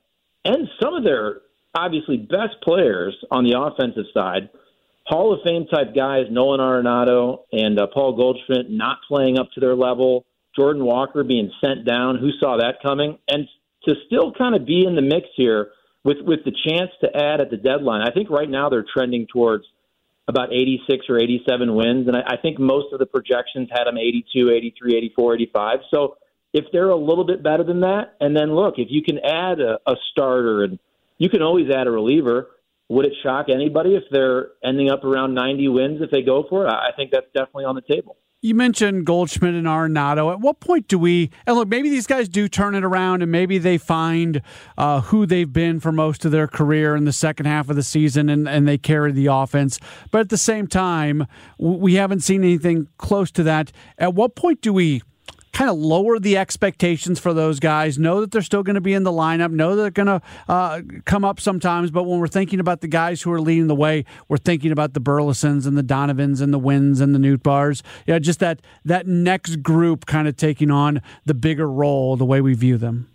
some of their obviously best players on the offensive side, Hall of Fame type guys, Nolan Arenado and Paul Goldschmidt not playing up to their level, Jordan Walker being sent down. Who saw that coming? And to still kind of be in the mix here with the chance to add at the deadline. I think right now they're trending towards about 86 or 87 wins, and I think most of the projections had them 82, 83, 84, 85. So if they're a little bit better than that, and then look, if you can add a starter, and you can always add a reliever, would it shock anybody if they're ending up around 90 wins if they go for it? I think that's definitely on the table. You mentioned Goldschmidt and Arenado. At what point do we, and look, maybe these guys do turn it around and maybe they find who they've been for most of their career in the second half of the season and they carry the offense. But at the same time, we haven't seen anything close to that. At what point do we kind of lower the expectations for those guys, know that they're still going to be in the lineup, know that they're going to come up sometimes, but when we're thinking about the guys who are leading the way, we're thinking about the Burlesons and the Donovans and the Wins and the Nootbaars. Yeah, just that next group kind of taking on the bigger role, the way we view them.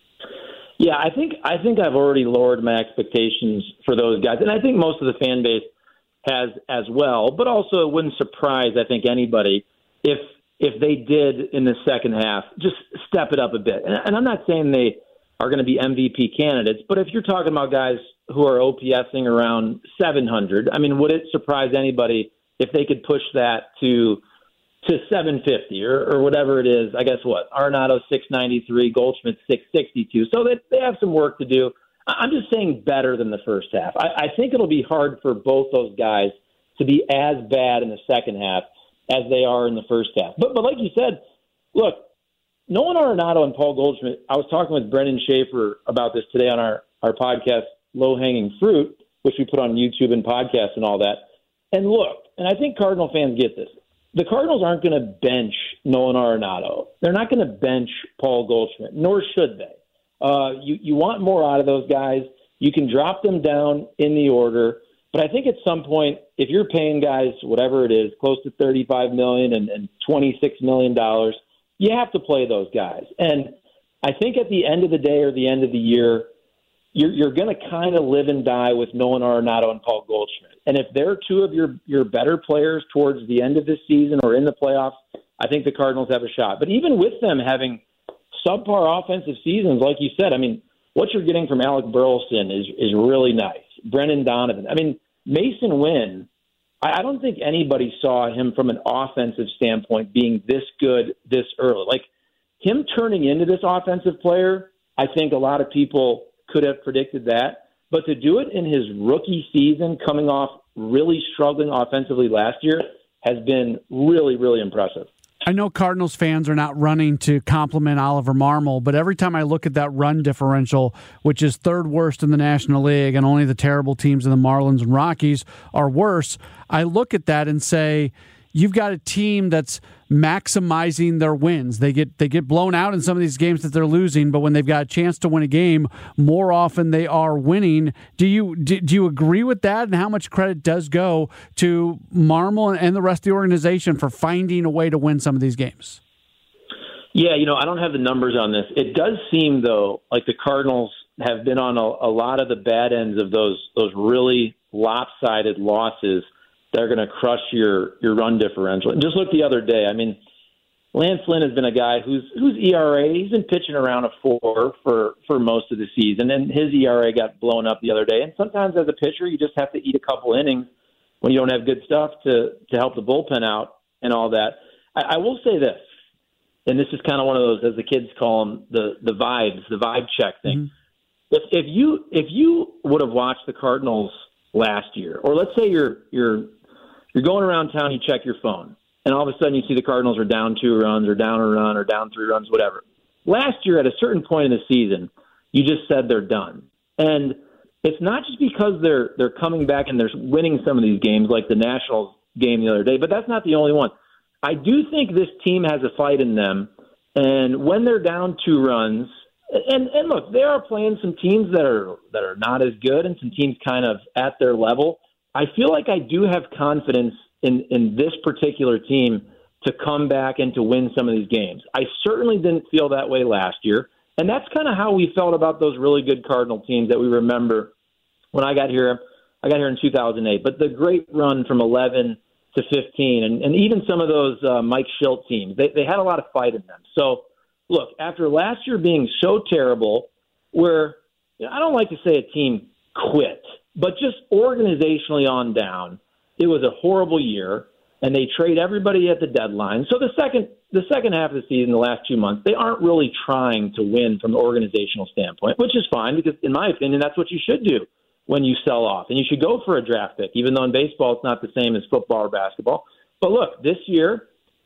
Yeah, I think I've already lowered my expectations for those guys, and I think most of the fan base has as well, but also it wouldn't surprise, I think, anybody if they did in the second half, just step it up a bit. And I'm not saying they are going to be MVP candidates, but if you're talking about guys who are OPSing around 700, I mean, would it surprise anybody if they could push that to 750 or whatever it is? I guess what? Arenado 693, Goldschmidt 662. So they have some work to do. I'm just saying better than the first half. I think it'll be hard for both those guys to be as bad in the second half as they are in the first half. But like you said, look, Nolan Arenado and Paul Goldschmidt, I was talking with Brendan Schaefer about this today on our podcast, Low Hanging Fruit, which we put on YouTube and podcasts and all that. And look, and I think Cardinal fans get this, the Cardinals aren't going to bench Nolan Arenado. They're not going to bench Paul Goldschmidt, nor should they. You want more out of those guys. You can drop them down in the order. But I think at some point, if you're paying guys whatever it is, close to $35 million and $26 million, you have to play those guys. And I think at the end of the day or the end of the year, you're going to kind of live and die with Nolan Arenado and Paul Goldschmidt. And if they're two of your better players towards the end of this season or in the playoffs, I think the Cardinals have a shot. But even with them having subpar offensive seasons, like you said, I mean, what you're getting from Alec Burleson is really nice. Brendan Donovan. I mean, Mason Wynn, I don't think anybody saw him from an offensive standpoint being this good this early. Like, him turning into this offensive player, I think a lot of people could have predicted that. But to do it in his rookie season, coming off really struggling offensively last year, has been really, really impressive. I know Cardinals fans are not running to compliment Oliver Marmol, but every time I look at that run differential, which is third worst in the National League, and only the terrible teams in the Marlins and Rockies are worse, I look at that and say, you've got a team that's maximizing their wins. They get blown out in some of these games that they're losing, but when they've got a chance to win a game, more often they are winning. Do you agree with that? And how much credit does go to Marmol and the rest of the organization for finding a way to win some of these games? Yeah, I don't have the numbers on this. It does seem, though, like the Cardinals have been on a lot of the bad ends of those really lopsided losses that are going to crush your run differential. And just look the other day. I mean, Lance Lynn has been a guy whose ERA, he's been pitching around a 4 for most of the season, and his ERA got blown up the other day. And sometimes as a pitcher, you just have to eat a couple innings when you don't have good stuff to help the bullpen out and all that. I will say this, and this is kind of one of those, as the kids call them, the vibe check thing. Mm-hmm. If you would have watched the Cardinals last year, or let's say you're going around town, you check your phone, and all of a sudden you see the Cardinals are down 2 runs or down a run or down 3 runs, whatever. Last year, at a certain point in the season, you just said they're done. And it's not just because they're coming back and they're winning some of these games, like the Nationals game the other day, but that's not the only one. I do think this team has a fight in them, and when they're down 2 runs, and look, they are playing some teams that are not as good and some teams kind of at their level. I feel like I do have confidence in this particular team to come back and to win some of these games. I certainly didn't feel that way last year, and that's kind of how we felt about those really good Cardinal teams that we remember when I got here. I got here in 2008, but the great run from 11 to 15, and even some of those Mike Schilt teams, they had a lot of fight in them. So, look, after last year being so terrible, where I don't like to say a team quit, but just organizationally on down, it was a horrible year, and they trade everybody at the deadline. So the second half of the season, the last 2 months, they aren't really trying to win from an organizational standpoint, which is fine because, in my opinion, that's what you should do when you sell off. And you should go for a draft pick, even though in baseball it's not the same as football or basketball. But look, this year,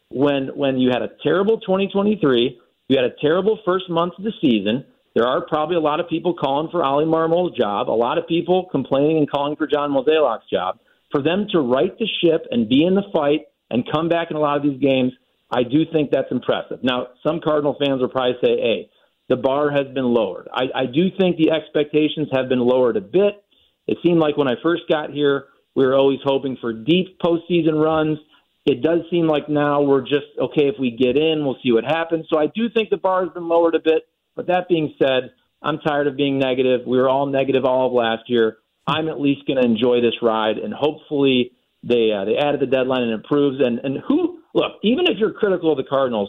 when you had a terrible 2023, you had a terrible first month of the season, there are probably a lot of people calling for Oli Marmol's job, a lot of people complaining and calling for John Mozeliak's job. For them to right the ship and be in the fight and come back in a lot of these games, I do think that's impressive. Now, some Cardinal fans will probably say, hey, the bar has been lowered. I do think the expectations have been lowered a bit. It seemed like when I first got here, we were always hoping for deep postseason runs. It does seem like now we're just, okay, if we get in, we'll see what happens. So I do think the bar has been lowered a bit. But that being said, I'm tired of being negative. We were all negative all of last year. I'm at least going to enjoy this ride, and hopefully they added the deadline and it improves. And look, even if you're critical of the Cardinals,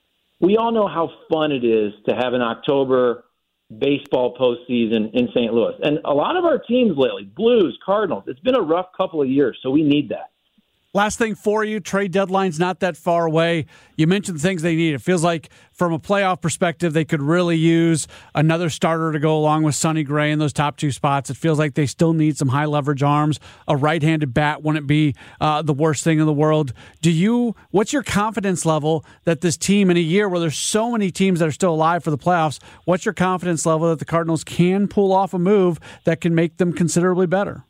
we all know how fun it is to have an October baseball postseason in St. Louis. And a lot of our teams lately, Blues, Cardinals, it's been a rough couple of years, so we need that. Last thing for you, trade deadline's not that far away. You mentioned the things they need. It feels like from a playoff perspective, they could really use another starter to go along with Sonny Gray in those top 2 spots. It feels like they still need some high leverage arms. A right-handed bat wouldn't be the worst thing in the world. What's your confidence level that this team, in a year where there's so many teams that are still alive for the playoffs, what's your confidence level that the Cardinals can pull off a move that can make them considerably better?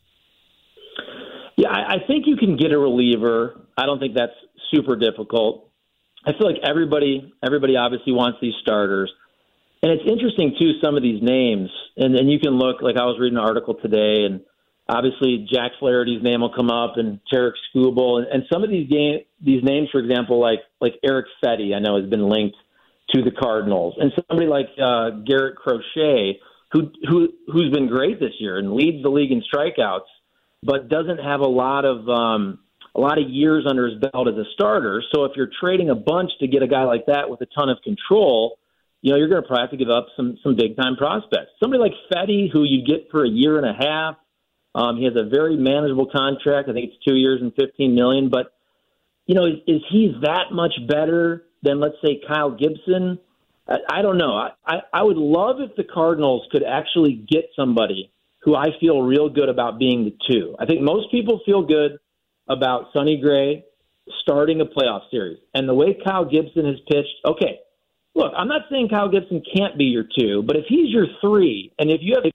Yeah, I think you can get a reliever. I don't think that's super difficult. I feel like everybody obviously wants these starters. And it's interesting, too, some of these names. And you can look, like I was reading an article today, and obviously Jack Flaherty's name will come up, and Tarek Skubal. And some of these names, for example, like Eric Fetty, I know has been linked to the Cardinals. And somebody like Garrett Crochet, who's been great this year and leads the league in strikeouts, but doesn't have a lot of years under his belt as a starter. So if you're trading a bunch to get a guy like that with a ton of control, you're going to probably have to give up some big time prospects. Somebody like Fetty, who you get for a year and a half, he has a very manageable contract. I think it's 2 years and $15 million. But is he that much better than, let's say, Kyle Gibson? I don't know. I would love if the Cardinals could actually get somebody who I feel real good about being the 2. I think most people feel good about Sonny Gray starting a playoff series. And the way Kyle Gibson has pitched, okay, look, I'm not saying Kyle Gibson can't be your 2, but if he's your 3, and if you have...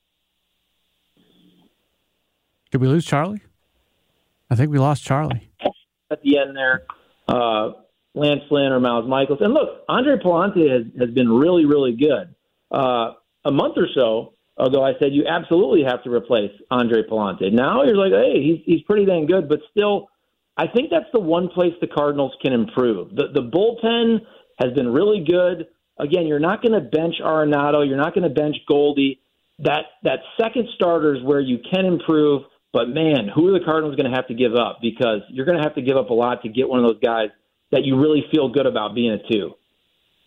Did we lose Charlie? I think we lost Charlie. At the end there, Lance Lynn or Miles Michaels. And look, Andre Pallante has been really, really good. A month or so, although I said you absolutely have to replace Andre Pallante. Now you're like, hey, he's pretty dang good, but still, I think that's the one place the Cardinals can improve. The bullpen has been really good. Again, you're not going to bench Arenado. You're not going to bench Goldie. That second starter is where you can improve, but man, who are the Cardinals going to have to give up? Because you're going to have to give up a lot to get one of those guys that you really feel good about being a 2.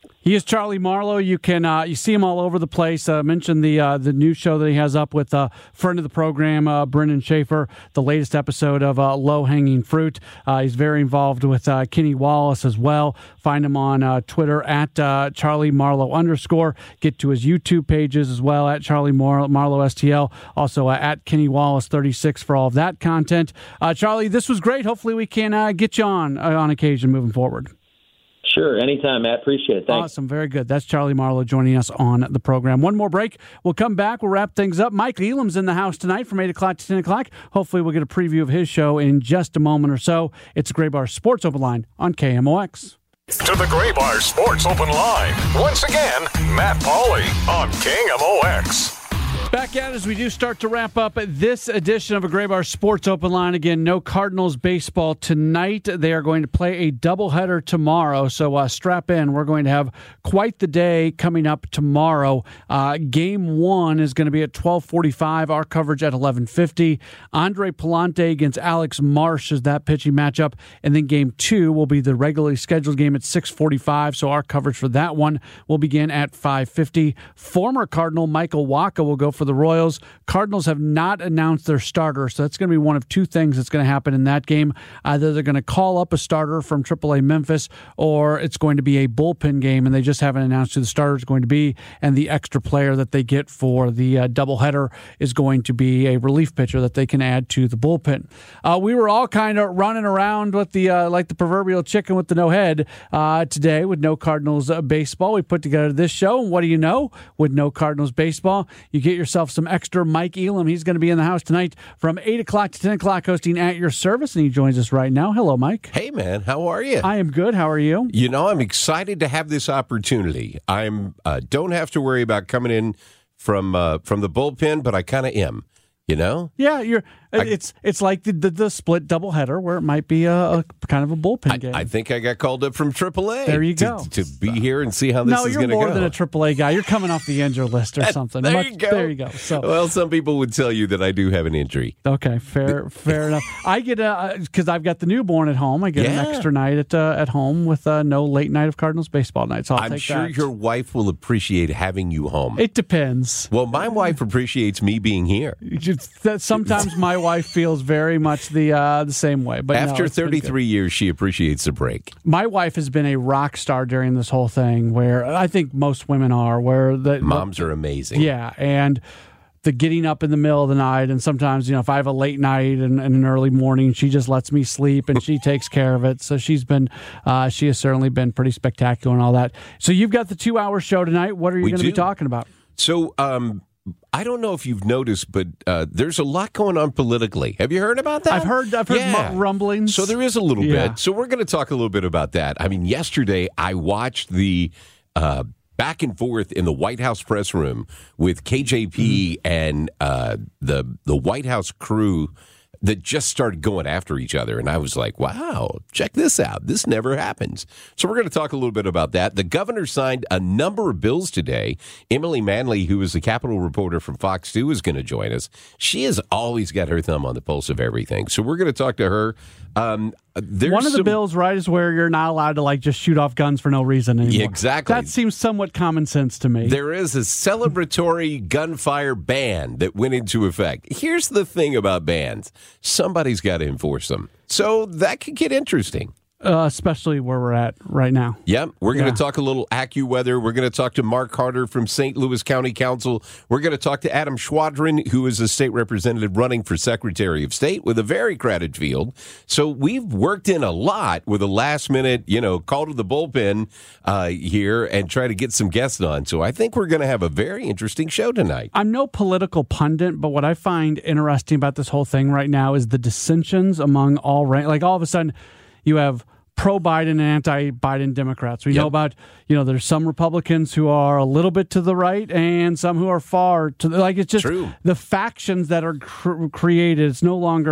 He is Charlie Marlowe. You can you see him all over the place. Mentioned the new show that he has up with a friend of the program, Brendan Schaefer, the latest episode of Low Hanging Fruit. He's very involved with Kenny Wallace as well. Find him on Twitter at Charlie Marlowe _. Get to his YouTube pages as well at Charlie Marlowe STL. Also at Kenny Wallace 36 for all of that content. Charlie, this was great. Hopefully we can get you on occasion moving forward. Sure, anytime, Matt. Appreciate it. Thanks. Awesome, very good. That's Charlie Marlowe joining us on the program. One more break. We'll come back. We'll wrap things up. Mike Elam's in the house tonight from 8 o'clock to 10 o'clock. Hopefully we'll get a preview of his show in just a moment or so. It's Gray Bar Sports Open Line on KMOX. To the Gray Bar Sports Open Line. Once again, Matt Pauley on KMOX. Back at it as we do start to wrap up this edition of a Gray Bar Sports Open Line. Again, no Cardinals baseball tonight. They are going to play a doubleheader tomorrow, so strap in. We're going to have quite the day coming up tomorrow. Game 1 is going to be at 12:45. Our coverage at 11:50. Andre Palante against Alex Marsh is that pitching matchup, and then Game 2 will be the regularly scheduled game at 6:45. So our coverage for that one will begin at 5:50. Former Cardinal Michael Wacha will go for the Royals. Cardinals have not announced their starter, so that's going to be one of two things that's going to happen in that game. Either they're going to call up a starter from AAA Memphis, or it's going to be a bullpen game, and they just haven't announced who the starter is going to be, and the extra player that they get for the doubleheader is going to be a relief pitcher that they can add to the bullpen. We were all kind of running around with the like the proverbial chicken with the no head today with no Cardinals baseball. We put together this show, and what do you know? With no Cardinals baseball, you get yourself some extra Mike Elam. He's going to be in the house tonight from 8 o'clock to 10 o'clock hosting At Your Service, and he joins us right now. Hello, Mike. Hey, man. How are you? I am good. How are you? You know, I'm excited to have this opportunity. I'm don't have to worry about coming in from the bullpen, but I kind of am. You know? Yeah, it's like the split doubleheader where it might be a kind of a bullpen game. I think I got called up from AAA. There you go. To be here and see how this is going to go. No, you're more than a AAA guy. You're coming off the injured list or something. There you go. There you go. So, well, some people would tell you that I do have an injury. Okay, fair enough. I get because I've got the newborn at home. I get an extra night at home with no late night of Cardinals baseball night. So I'm sure your wife will appreciate having you home. It depends. Well, my wife appreciates me being here. Sometimes my wife feels very much the same way. But after 33 years, she appreciates the break. My wife has been a rock star during this whole thing, where I think most women are. Where moms are amazing. Yeah, and the getting up in the middle of the night, and sometimes if I have a late night and an early morning, she just lets me sleep and she takes care of it. So she has certainly been pretty spectacular and all that. So you've got the 2-hour show tonight. What are you going to be talking about? So I don't know if you've noticed, but there's a lot going on politically. Have you heard about that? I've heard rumblings. So there is a little bit. So we're going to talk a little bit about that. I mean, yesterday I watched the back and forth in the White House press room with KJP and the White House crew that just started going after each other. And I was like, wow, check this out. This never happens. So we're going to talk a little bit about that. The governor signed a number of bills today. Emily Manley, who is the Capitol reporter from Fox 2, is going to join us. She has always got her thumb on the pulse of everything. So we're going to talk to her. One of the bills, right, is where you're not allowed to just shoot off guns for no reason anymore. Exactly. That seems somewhat common sense to me. There is a celebratory gunfire ban that went into effect. Here's the thing about bans. Somebody's got to enforce them. So that could get interesting. Especially where we're at right now. Yep. We're going to talk a little AccuWeather. We're going to talk to Mark Carter from St. Louis County Council. We're going to talk to Adam Schwadron, who is a state representative running for Secretary of State with a very crowded field. So we've worked in a lot with a last-minute, call to the bullpen here and try to get some guests on. So I think we're going to have a very interesting show tonight. I'm no political pundit, but what I find interesting about this whole thing right now is the dissensions among all of a sudden you have pro-Biden and anti-Biden Democrats. We know about, there's some Republicans who are a little bit to the right and some who are far to the, it's just True. The factions that are created. It's no longer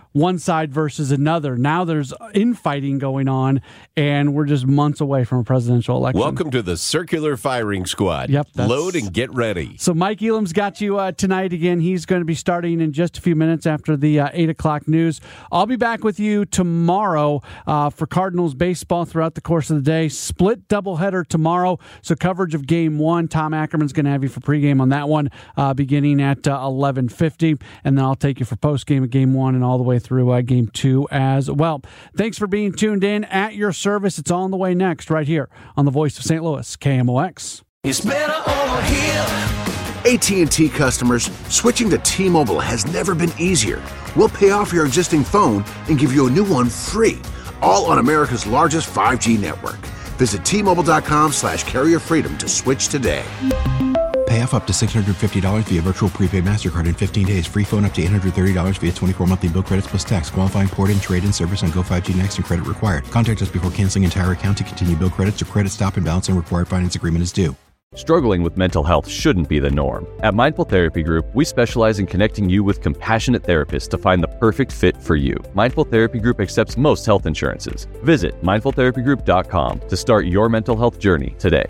one side versus another. Now there's infighting going on, and we're just months away from a presidential election. Welcome to the circular firing squad. Yep. Load and get ready. So Mike Elam's got you tonight again. He's going to be starting in just a few minutes after the 8 o'clock news. I'll be back with you tomorrow for Cardinals baseball throughout the course of the day. Split doubleheader tomorrow, so coverage of Game 1. Tom Ackerman's going to have you for pregame on that one beginning at 11:50, and then I'll take you for postgame of Game 1 and all the way through Game 2 as well. Thanks for being tuned in. At your service, it's on the way next right here on the Voice of St. Louis, KMOX. It's better over here. AT&T customers, switching to T-Mobile has never been easier. We'll pay off your existing phone and give you a new one free, all on America's largest 5G network. Visit T-Mobile.com/carrierfreedom to switch today. Pay off up to $650 via virtual prepaid MasterCard in 15 days. Free phone up to $830 via 24 monthly bill credits plus tax. Qualifying port-in, trade-in service on Go 5G Next and credit required. Contact us before canceling entire account to continue bill credits or credit stop and balance and required finance agreement is due. Struggling with mental health shouldn't be the norm. At Mindful Therapy Group, we specialize in connecting you with compassionate therapists to find the perfect fit for you. Mindful Therapy Group accepts most health insurances. Visit mindfultherapygroup.com to start your mental health journey today.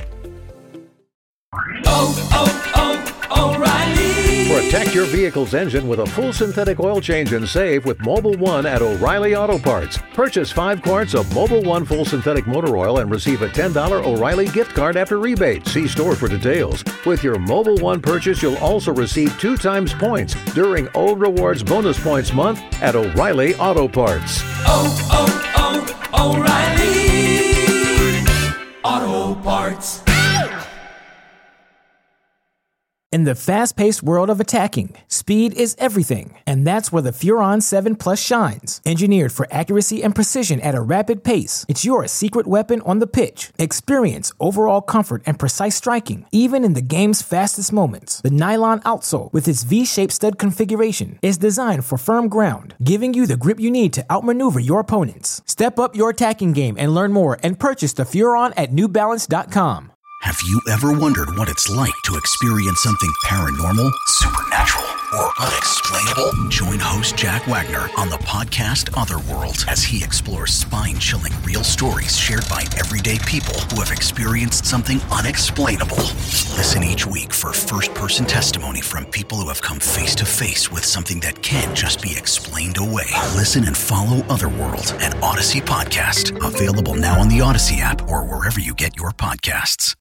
O'Reilly. Protect your vehicle's engine with a full synthetic oil change and save with Mobil 1 at O'Reilly Auto Parts. Purchase 5 quarts of Mobil 1 full synthetic motor oil and receive a $10 O'Reilly gift card after rebate. See store for details. With your Mobil 1 purchase, you'll also receive 2 times points during O Rewards Bonus Points Month at O'Reilly Auto Parts. O'Reilly Auto Parts. In the fast-paced world of attacking, speed is everything, and that's where the Furon 7 Plus shines. Engineered for accuracy and precision at a rapid pace, it's your secret weapon on the pitch. Experience overall comfort and precise striking, even in the game's fastest moments. The nylon outsole, with its V-shaped stud configuration, is designed for firm ground, giving you the grip you need to outmaneuver your opponents. Step up your attacking game and learn more and purchase the Furon at NewBalance.com. Have you ever wondered what it's like to experience something paranormal, supernatural, or unexplainable? Join host Jack Wagner on the podcast Otherworld as he explores spine-chilling real stories shared by everyday people who have experienced something unexplainable. Listen each week for first-person testimony from people who have come face-to-face with something that can't just be explained away. Listen and follow Otherworld, an Odyssey podcast. Available now on the Odyssey app or wherever you get your podcasts.